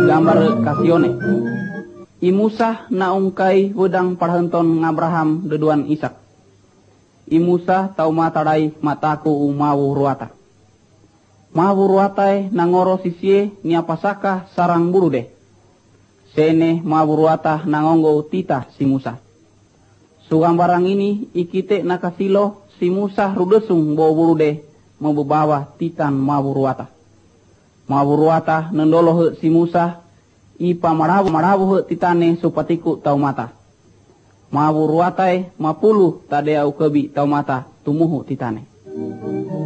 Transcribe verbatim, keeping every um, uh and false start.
gambar kasione. I Musa na ungkai wedang parhenton ng'Abraham deduan Ishak. I Musa tau matarai mataku umawu ruata. Mawu ruatai nangoro sisie nia pasaka sarang buru deh. Sene mawu ruata nangonggo tita si Musa. Sugang barang ini ikite nakasilo si Musa rudesung bawa buru deh membawa titan mawu ruata. Mawu ruata nendolo si Musa ipa marabu marabu he titane supatiku tau mata. Mawu ruatai mapulu tadeau kebi tau mata tumuhu titane.